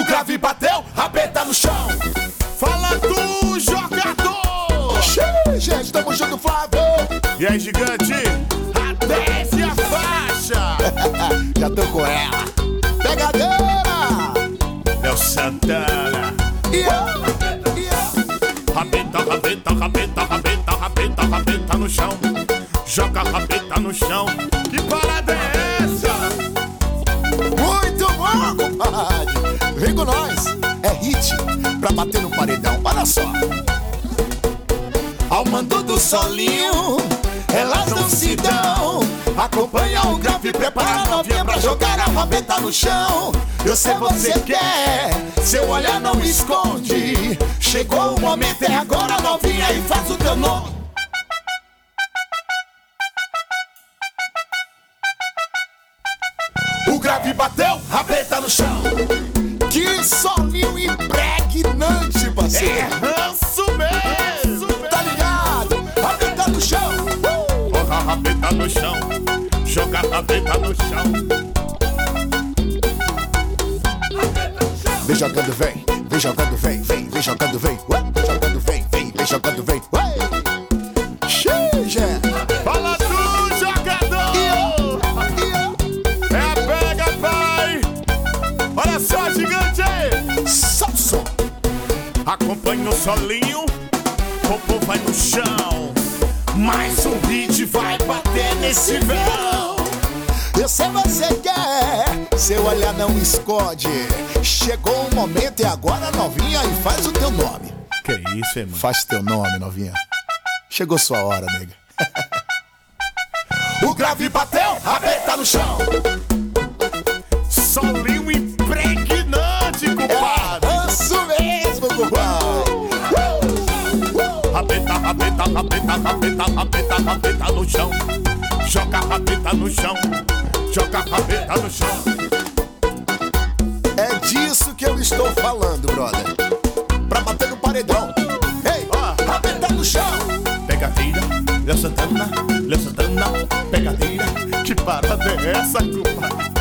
grave bateu, rabeta no chão. Fala tu, jogador! Gente, tamo junto, Flávio. E aí, gigante? A 10 e a faixa! Já tô com ela. Pegadeira! Léo Santana. Rabeta, rabeta, rabeta, rabeta, rabeta, rabeta no chão. Joga a rabeta no chão. Que parada é essa? Muito bom, compadre. Vem com nós. É hit pra bater no paredão. Olha só. Ao mando do solinho, elas não se dão. Acompanha o grave, prepara a novinha pra jogar a rabeta no chão. Eu sei você quer, seu olhar não esconde. Chegou o momento, é agora, novinha, e faz o teu nome. O grave bateu, rabeta no chão. Que solinho impregnante, parceiro. É ranço mesmo! Tá ligado? Rabeta no chão. Porra, rabeta no chão. Joga a rabeta no chão. Vem jogando, vem. Vem jogando, vem. Vem jogando, vem. Vem jogando, vem. Vem jogando, vem. Xixi. Fala tu, jogador! É pega, pai! Olha só, gigante! Salso. Acompanha o solinho, popô vai no chão. Mais um beat vai bater nesse verão. Eu sei você quer, seu olhar não esconde. Chegou o momento, e agora, novinha, e faz o teu nome. Que isso, irmão? Faz teu nome, novinha. Chegou sua hora, nega. O grave bateu, rabeta no chão. Solinho impregnante, compadre. É isso mesmo, compadre. Rabeta, rabeta, rabeta, rabeta, rabeta, rabeta no chão. Joga a rabeta no chão. Joga a rabeta no chão. É disso que eu estou falando, brother. Pra bater no paredão. Ei, rabeta no chão. Pegadeira, Léo Santana, Léo Santana, pegadeira. Que parada é essa, compadre?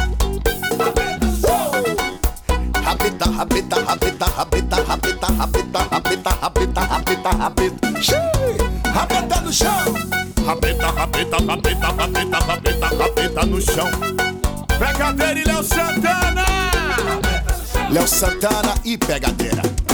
Rabeta, rabeta, rabeta, rabeta, rabeta, rabeta, rabeta, rabeta, rabeta, rabeta. Rabeta no chão. Rabeta, rabeta, rabeta, rabeta, rabeta, rabeta no chão. Pegadeira e Léo Santana. Léo Santana e pegadeira.